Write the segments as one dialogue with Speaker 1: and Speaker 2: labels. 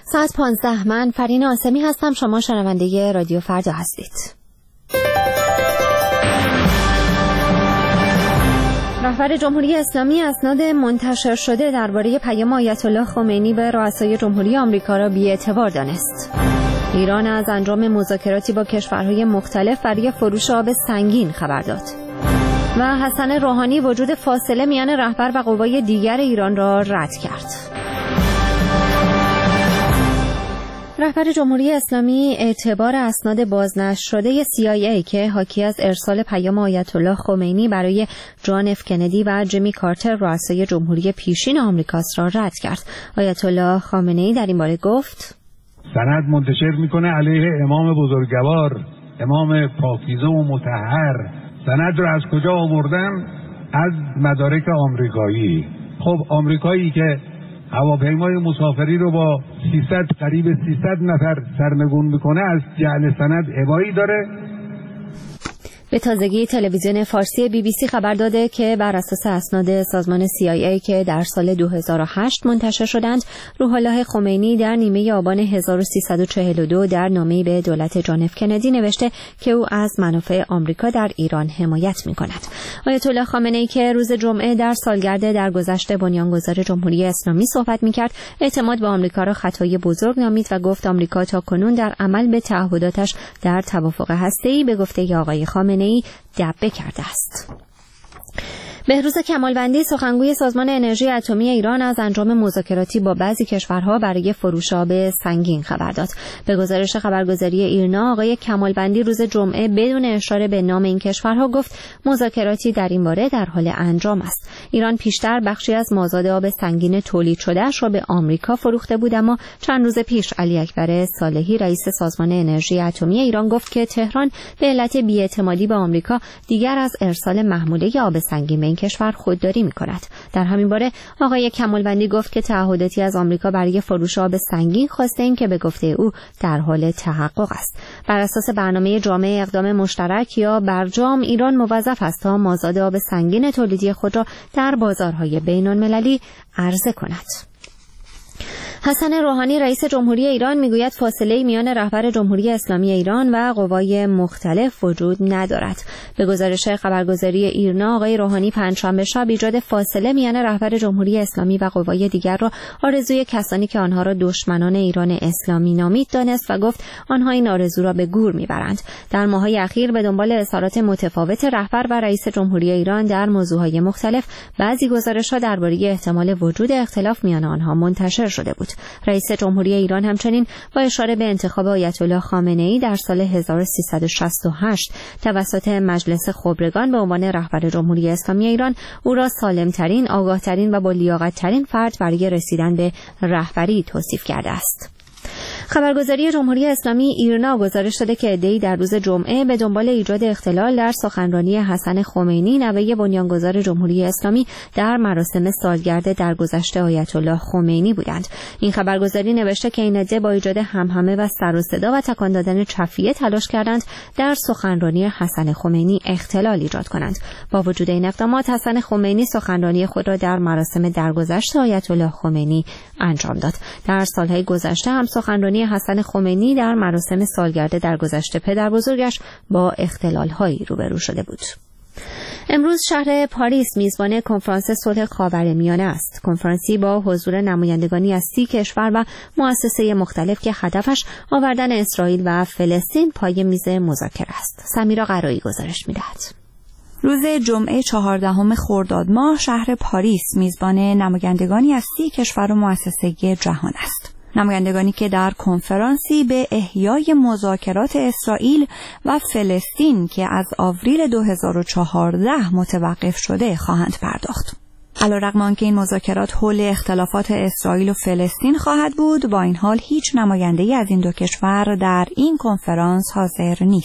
Speaker 1: ساعت 15 من فرین آسمی هستم. شما شنونده رادیو فردا هستید. رهبر جمهوری اسلامی اسناد منتشر شده درباره پیام آیت الله خمینی به رؤسای جمهوری آمریکا را بی‌اعتبار دانست. ایران از انجام مذاکراتی با کشورهای مختلف برای فروش آب سنگین خبر داد. و حسن روحانی وجود فاصله میان رهبر و قوای دیگر ایران را رد کرد. رهبر جمهوری اسلامی اعتبار اسناد بازنشر شده CIA که حاکی از ارسال پیام آیت الله خمینی برای جان اف کندی و جیمی کارتر رؤسای جمهوری پیشین آمریکاست را رد کرد. آیت الله خامنه‌ای در این باره گفت:
Speaker 2: سند منتشر میکنه علیه امام بزرگوار، امام پاکیزه و مطهر. سند رو از کجا آوردن؟ از مدارک آمریکایی. خب آمریکایی که هواپیمای مسافری رو با قریب 300 نفر سرنگون میکنه، از جعل سند ابایی داره.
Speaker 1: به تازگی تلویزیون فارسی BBC خبر داده که بر اساس اسناد سازمان CIA که در سال 2008 منتشر شدند، روح الله خمینی در نیمه آبان 1342 در نامه‌ای به دولت جان اف کندی نوشته که او از منافع آمریکا در ایران حمایت می‌کند. آیت الله خامنه‌ای که روز جمعه در سالگرد درگذشت بنیانگذار جمهوری اسلامی صحبت می‌کرد، اعتماد به آمریکا را خطای بزرگ نامید و گفت آمریکا تاکنون در عمل به تعهداتش در توافق هسته‌ای به گفته آقای خامنه‌ای دبه کرده است. بهروز کمالوندی سخنگوی سازمان انرژی اتمی ایران از انجام مذاکراتی با بعضی کشورها برای فروش آب سنگین خبر داد. به گزارش خبرگزاری ایرنا، آقای کمالوندی روز جمعه بدون اشاره به نام این کشورها گفت مذاکراتی در این باره در حال انجام است. ایران پیشتر بخشی از مازاد آب سنگین تولید شده‌اش را به آمریکا فروخته بود، اما چند روز پیش علی اکبر صالحی رئیس سازمان انرژی اتمی ایران گفت که تهران به علت بی‌اعتمادی به آمریکا دیگر از ارسال محموله آب سنگین به کشور خودداری می‌کند. در همین باره آقای کمالوندی گفت که تعهداتی از آمریکا برای فروش آب سنگین خواسته این که به گفته او در حال تحقق است. بر اساس برنامه جامع اقدام مشترک یا برجام، ایران موظف است تا مازاد آب سنگین تولیدی خود را در بازارهای بین‌المللی عرضه کند. حسن روحانی رئیس جمهوری ایران میگوید فاصله میان رهبر جمهوری اسلامی ایران و قوای مختلف وجود ندارد. به گزارش خبرگزاری ایرنا، آقای روحانی پنجشنبه شب ایجاد فاصله میان رهبر جمهوری اسلامی و قوای دیگر را آرزوی کسانی که آنها را دشمنان ایران اسلامی نامید دانست و گفت آنها این آرزو را به گور میبرند. در ماه‌های اخیر به دنبال اظهارات متفاوت رهبر و رئیس جمهوری ایران در موضوعهای مختلف، بعضی گزارش‌ها درباره احتمال وجود اختلاف میان آنها منتشر شده بود. رئیس جمهوری ایران همچنین با اشاره به انتخاب آیت الله خامنه‌ای در سال 1368 توسط مجلس خبرگان به عنوان رهبر جمهوری اسلامی ایران، او را سالم‌ترین، آگاه‌ترین و با لیاقت‌ترین فرد برای رسیدن به رهبری توصیف کرده است. خبرگزاری جمهوری اسلامی ایرنا گزارش داده که عده‌ای در روز جمعه به دنبال ایجاد اختلال در سخنرانی حسن خمینی نوه بنیانگذار جمهوری اسلامی در مراسم سالگرد درگذشت آیت الله خمینی بودند. این خبرگزاری نوشته که این عده با ایجاد همهمه و سر و صدا و تکان دادن چفیه تلاش کردند در سخنرانی حسن خمینی اختلال ایجاد کنند. با وجود این اقدامات، حسن خمینی سخنرانی خود را در مراسم درگذشت آیت الله خمینی انجام داد. در سالهای گذشته هم سخنرانی حسن خمینی در مراسم سالگرد درگذشت پدر بزرگش با اختلال‌هایی روبرو شده بود. امروز شهر پاریس میزبان کنفرانس صلح خاورمیانه است. کنفرانسی با حضور نمایندگانی از 30 کشور و مؤسسه مختلف که هدفش آوردن اسرائیل و فلسطین پای میز مذاکره است. سمیرا قرایی گزارش می‌دهد.
Speaker 3: روز جمعه 14 خرداد ماه شهر پاریس میزبان نمایندگانی از 30 کشور و مؤسسه جهان است. نمایندگانی که در کنفرانسی به احیای مذاکرات اسرائیل و فلسطین که از آوریل 2014 متوقف شده خواهند پرداخت. علیرغم آنکه این مذاکرات حول اختلافات اسرائیل و فلسطین خواهد بود، با این حال هیچ نماینده‌ای از این دو کشور در این کنفرانس حاضر نیست.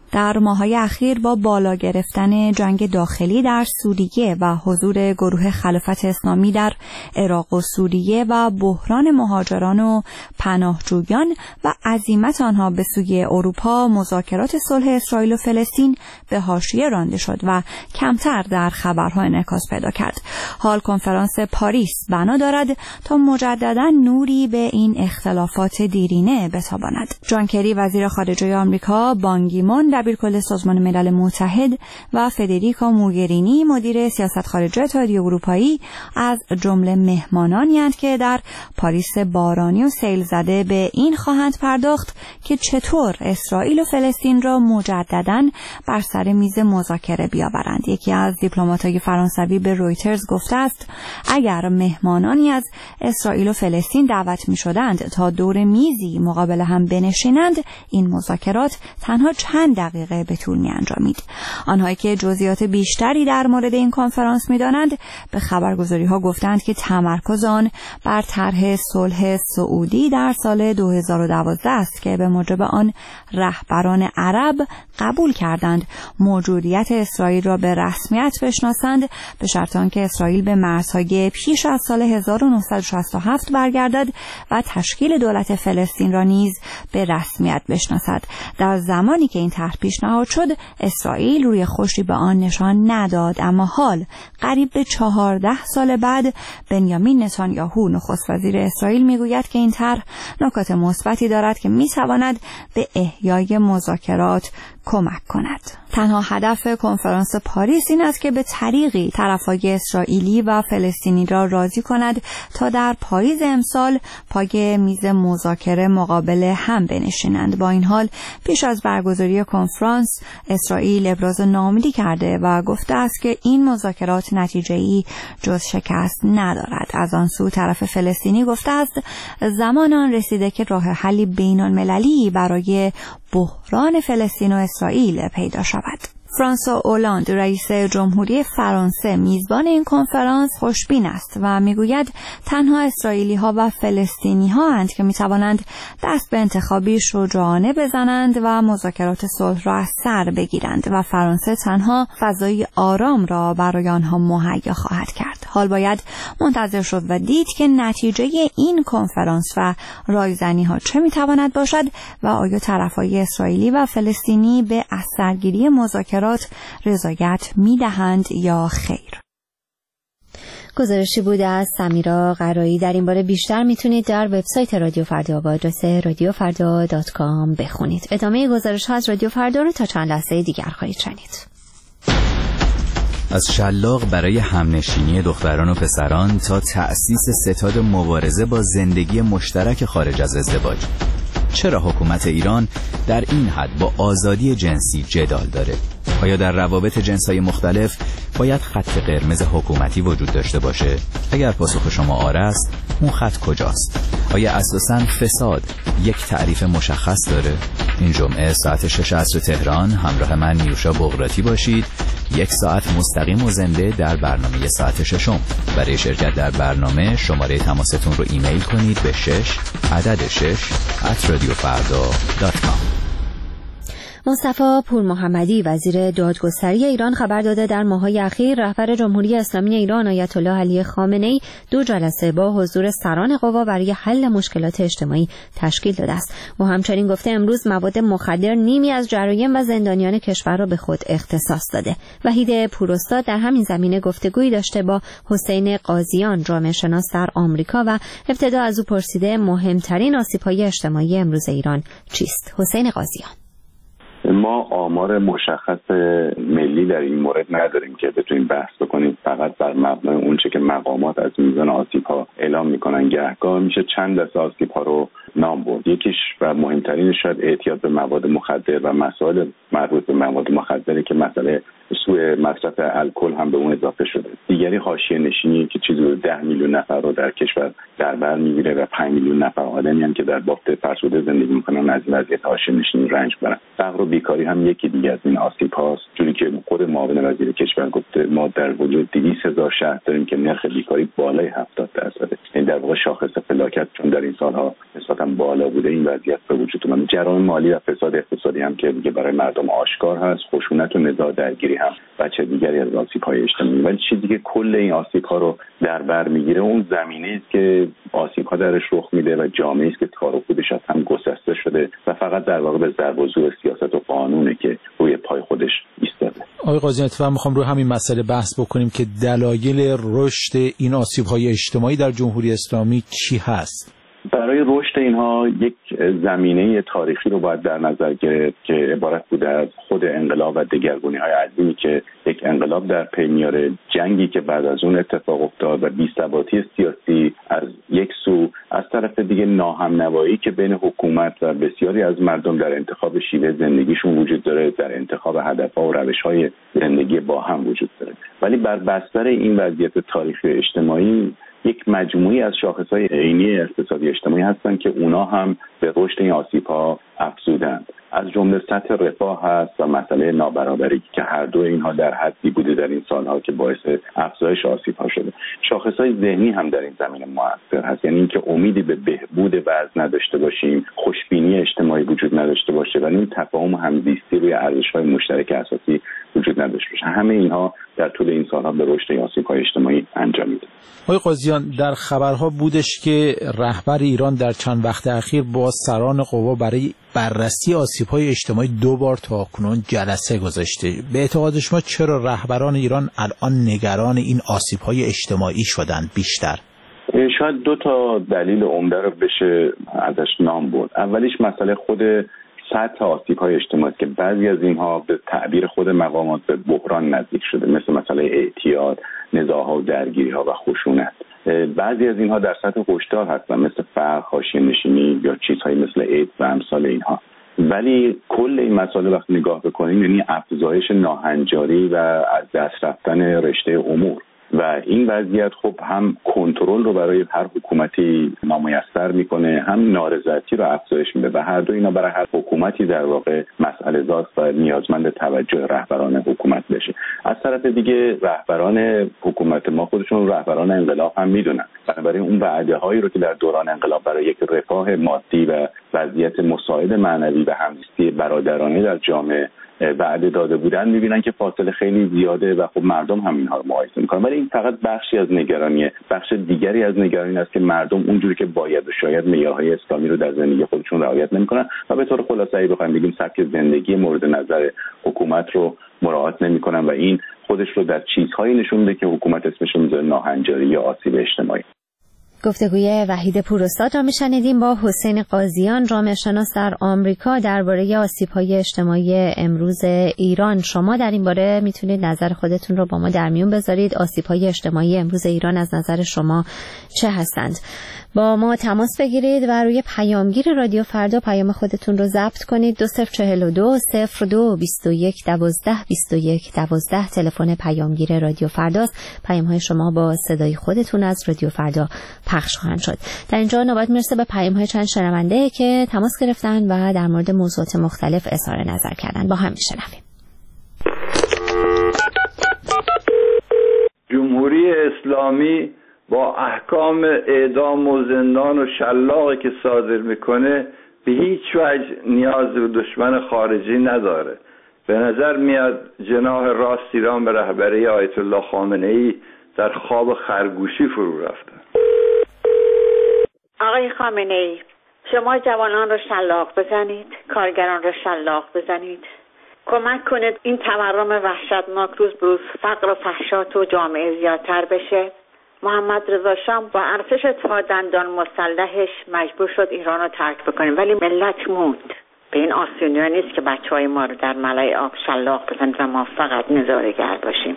Speaker 3: در ماه‌های اخیر با بالا گرفتن جنگ داخلی در سوریه و حضور گروه خلافت اسلامی در عراق و سوریه و بحران مهاجران و پناهجویان و عزیمت آنها به سوی اروپا، مذاکرات صلح اسرائیل و فلسطین به حاشیه رانده شد و کمتر در خبرها انعکاس پیدا کرد. حال کنفرانس پاریس بنا دارد تا مجددا نوری به این اختلافات دیرینه بتاباند. جان کری وزیر خارجه آمریکا، بان کی مون دبیرکل سازمان ملل متحد و فدریکا موگرینی مدیر سیاست خارجه اتحادیه اروپایی از جمله مهمانانی اند که در پاریس بارانی و سیل زده به این خواهند پرداخت که چطور اسرائیل و فلسطین را مجدداً بر سر میز مذاکره بیاورند. یکی از دیپلمات‌های فرانسوی به رویترز گفته است اگر مهمانانی از اسرائیل و فلسطین دعوت می‌شدند تا دور میزی مقابل هم بنشینند، این مذاکرات تنها چند دقیقه به طول می‌انجامید. آنهایی که جزئیات بیشتری در مورد این کنفرانس می‌دانند به خبرگزاری‌ها گفتند که تمرکز آن بر طرح صلح سعودی در سال 2012 است که به موجب آن رهبران عرب قبول کردند موجودیت اسرائیل را به رسمیت بشناسند به شرط آنکه اسرائیل به مرزهای پیش از سال 1967 برگردد و تشکیل دولت فلسطین را نیز به رسمیت بشناسد. در زمانی که این طرح پیشنهاد شد اسرائیل روی خوشی به آن نشان نداد، اما حال قریب به 14 سال بعد بنیامین نتانیاهو نخست وزیر اسرائیل میگوید که این طرح نکات مثبتی دارد که میتواند به احیای مذاکرات کمک کند. تنها هدف کنفرانس پاریس این است که به طریقی طرفهای اسرائیلی و فلسطینی را راضی کند تا در پاییز امسال پای میز مذاکره مقابل هم بنشینند. با این حال پیش از برگزاری کنفرانس اسرائیل ابراز ناامیدی کرده و گفته است که این مذاکرات نتیجه‌ای جز شکست ندارد. از آن سو طرف فلسطینی گفته است زمان آن رسیده که راه حلی بین‌المللی برای بحران فلسطین و اسرائیل پیدا شود. فرانسوا اولاند رئیس جمهوری فرانسه میزبان این کنفرانس خوشبین است و میگوید تنها اسرائیلی ها و فلسطینی ها اند که میتوانند دست به انتخابی شجاعانه بزنند و مذاکرات صلح را از سر بگیرند و فرانسه تنها فضای آرام را برای آنها مهیا خواهد کرد. حال باید منتظر شد و دید که نتیجه این کنفرانس و رایزنی ها چه میتواند باشد و آیا طرفهای اسرائیلی و فلسطینی به از سرگیری مذاکرات رضایت میدهند یا خیر.
Speaker 1: گزارشی بود از سمیرا قرایی. در این باره بیشتر میتونید در وبسایت رادیو فردا با آدرس radiofarda.com بخونید. ادامه گزارش ها از رادیو فردا رو تا چند لحظه دیگر خواهید شنید.
Speaker 4: از شلاق برای همنشینی دختران و پسران تا تأسیس ستاد مبارزه با زندگی مشترک خارج از ازدواج. چرا حکومت ایران در این حد با آزادی جنسی جدال داره؟ آیا در روابط جنس‌های مختلف باید خط قرمز حکومتی وجود داشته باشه؟ اگر پاسخ شما آره است، اون خط کجاست؟ آیا اساساً فساد یک تعریف مشخص داره؟ این جمعه ساعت 6 عصر تهران همراه من نیوشا بغراتی باشید. 1 ساعت مستقیم و زنده در برنامه ساعت 6. برای شرکت در برنامه شماره تماستون رو ایمیل کنید به 6@radiofarda.com.
Speaker 1: مصطفی پورمحمدی وزیر دادگستری ایران خبر داده در ماه‌های اخیر رهبر جمهوری اسلامی ایران آیت الله علی خامنه‌ای 2 جلسه با حضور سران قوا برای حل مشکلات اجتماعی تشکیل داده است. او همچنین گفته امروز مواد مخدر نیمی از جرایم و زندانیان کشور را به خود اختصاص داده. وحید پوراستاد در همین زمینه گفتگویی داشته با حسین قاضیان جامعه شناس در آمریکا و ابتدا از او پرسیده مهمترین آسیب‌های اجتماعی امروز ایران چیست. حسین قاضیان:
Speaker 5: ما آمار مشخص ملی در این مورد نداریم که بتونیم بحث بکنیم. فقط بر مبنای اونچه که مقامات از میزان آسیب‌ها اعلام میکنن گهگاه میشه چند دسته آسیب‌ها رو نام برد. یکیش و مهمترینش شاید اعتیاد به مواد مخدر و مسائل مربوط به مواد مخدری که مسئله سوء مصرف الکل هم به اون اضافه شده. دیگری حاشیه نشینی که چیزی 10 میلیون نفر رو در کشور در بر میگیره و 5 میلیون نفر آدمی هم که در بافت فرسوده زندگی میکنن از وضعیت حاشیه نشینی رنج برن. فقر و بیکاری هم یکی دیگه از این آسیب‌هاست. جوری که خود معاون وزیر کشور گفته ما در وجود 200,000 شهر داریم که نرخ بیکاری بالای 70%. این در واقع شاخص فلاکت چون در این سالها نسبتاً بالا بوده این وضعیت به وجود اومده. جرایم مالی و فساد اقتصادی هم که دیگه برای مردم آشکار هست، خشونت و نزاع درگیری هم بچه دیگری از آسیب‌های اجتماعی. ولی چیزی که کل این آسیب‌ها رو در بر میگیره اون زمینه‌ای است که آسیب‌ها درش رخ میده و جامعه‌ای است که تار و پودش از هم گسسته شده و فقط در واقع به ضرب و زور سیاست و قانونه که روی پای خودش ایستاده.
Speaker 6: آقای قاضی اتفاقا می‌خوام روی همین مسئله بحث بکنیم که دلایل رشد این آسیب‌های اجتماعی در جمهوری اسلامی چی هست؟
Speaker 5: برای رشد اینها یک زمینه تاریخی رو باید در نظر گرفت که عبارت بوده از خود انقلاب و دگرگونی‌های عظیمی که یک انقلاب در پی میاره، جنگی که بعد از اون اتفاق افتاد و بی‌ثباتی سیاسی از یک سو، از طرف دیگه ناهمنوایی که بین حکومت و بسیاری از مردم در انتخاب شیوه زندگیشون وجود داره، در انتخاب هدف‌ها و روش‌های زندگی با هم وجود داره. ولی بر بستر این وضعیت تاریخی اجتماعی یک مجموعی از شاخص‌های عینی اقتصادی اجتماعی هستند که اونا هم به رشد این آسیب‌ها افزودند. از جمله سطح رفاه هست و مسئله نابرابری که هر دو اینها در حدی بوده در این سالها که باعث افزایش آسیب‌ها شده. شاخص‌های ذهنی هم در این زمینه مؤثر هست، یعنی اینکه امیدی به بهبود وضع نداشته باشیم، خوشبینی اجتماعی وجود نداشته باشه و این تفاهم و همزیستی روی ارزش‌های مشترک اساسی وجود نداشته باشه. همه اینها در طول این سالها به رشد آسیب‌های اجتماعی انجام میده.
Speaker 6: آقای قاضیان، در خبرها بودش که رهبر ایران در چند وقت اخیر با سران قوا برای بررسی آسیب‌های اجتماعی 2 بار تاکنون جلسه گذاشته. به اعتقاد شما چرا رهبران ایران الان نگران این آسیب‌های اجتماعی شدند بیشتر؟
Speaker 5: شاید 2 تا دلیل عمده رو بشه ازش نام برد. اولیش مسئله خود سطح آسیب‌های اجتماعی که بعضی از اینها به تعبیر خود مقامات به بحران نزدیک شده، مثل مسئله اعتیاد، نزاع‌ها و درگیری‌ها و خشونت. بعضی از اینها در سطح هشدار هستن مثل فقر، حاشیه نشینی یا چیزهایی مثل ایدز و امثال اینها. ولی کل این مسئله وقتی نگاه بکنیم یعنی افزایش ناهنجاری و از دست رفتن رشته امور و این وضعیت خب هم کنترل رو برای هر حکومتی نامیسر میکنه، هم نارضایتی رو افزایش میده و هر دو اینا برای هر حکومتی در واقع مسئله زاست و نیازمند توجه رهبران حکومت بشه. از طرف دیگه رهبران حکومت ما خودشون رهبران انقلاب هم میدونن، بنابراین اون وعده هایی رو که در دوران انقلاب برای یک رفاه مادی و وضعیت مساعد معنوی و همزیستی برادرانه در جامعه وعده داده بودن میبینن که فاصله خیلی زیاده و خب مردم هم اینها رو مقایسه میکنن. ولی این فقط بخشی از نگرانیه. بخش دیگری از نگرانی است که مردم اونجوری که باید و شاید معیارهای اسلامی رو در زندگی خودشون رعایت نمیکنن و به طور خلاصه ای بخوایم بگیم سبک زندگی مورد نظر حکومت رو مراعات نمیکنن و این خودش رو در چیزهایی نشون میده که حکومت اسمش رو میذاره ناهنجاری یا آسیب اجتماعی.
Speaker 1: گفتگوی وحید پوراستاد را میشنیدیم با حسین قاضیان، جامعه شناس در آمریکا، درباره آسیب‌های اجتماعی امروز ایران. شما در این باره میتونید نظر خودتون رو با ما در میون بذارید. آسیب‌های اجتماعی امروز ایران از نظر شما چه هستند؟ با ما تماس بگیرید و روی پیامگیر رادیو فردا پیام خودتون رو ضبط کنید. 2042 02 21 12 21 12 تلفن پیامگیر رادیو فرداست. پیام‌های شما با صدای خودتون از رادیو فردا پخش خواهند شد. در اینجا نوبت میرسه به پیام‌های چند شنونده که تماس گرفتن و در مورد موضوعات مختلف اظهار نظر کردن. با هم میشنویم.
Speaker 7: جمهوری اسلامی با احکام اعدام و زندان و شلاقی که صادر میکنه به هیچ وجه نیاز به دشمن خارجی نداره. به نظر میاد جناح راست ایران به رهبری آیت الله خامنه‌ای در خواب خرگوشی فرو رفته.
Speaker 8: آقای خامنه‌ای، شما جوانان رو شلاق بزنید، کارگران رو شلاق بزنید، کمک کنید این تورم وحشتناک روز به روز فقر و فحشا تو جامعه زیادتر بشه. محمد رضا شاه با ارتش تا دندان مسلحش مجبور شد ایران رو ترک بکنیم، ولی ملت موند. به این آسونی نیست که بچهای ما رو در ملای آب شلاق بزنید و ما فقط نظاره‌گر باشیم.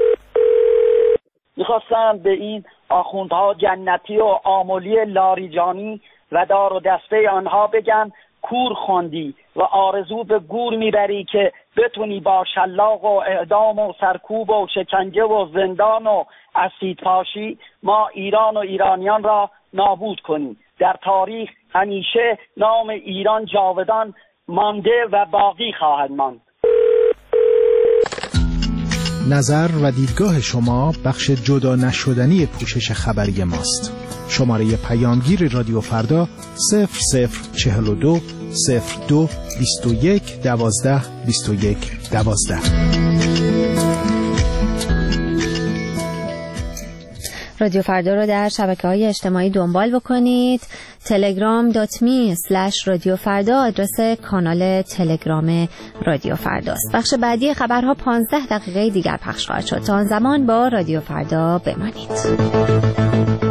Speaker 9: میخواستم به این آخوندها جنتی و آمولی لاریجانی و دار و دسته آنها بگم کور خواندی و آرزو به گور میبری که بتونی با شلاق و اعدام و سرکوب و شکنجه و زندان و اسید پاشی ما ایران و ایرانیان را نابود کنیم. در تاریخ همیشه نام ایران جاودان مانده و باقی خواهد ماند.
Speaker 10: نظر و دیدگاه شما بخش جدا نشدنی پوشش خبری ماست. شماره پیامگیر رادیو فردا 0042 02 21 12 21 12.
Speaker 1: رادیو فردا رو در شبکه‌های اجتماعی دنبال بکنید. telegram.me/رادیو فردا آدرس کانال تلگرام رادیو فرداست. بخش بعدی خبرها 15 دقیقه دیگر پخش خواهد شد. تا آن زمان با رادیو فردا بمانید.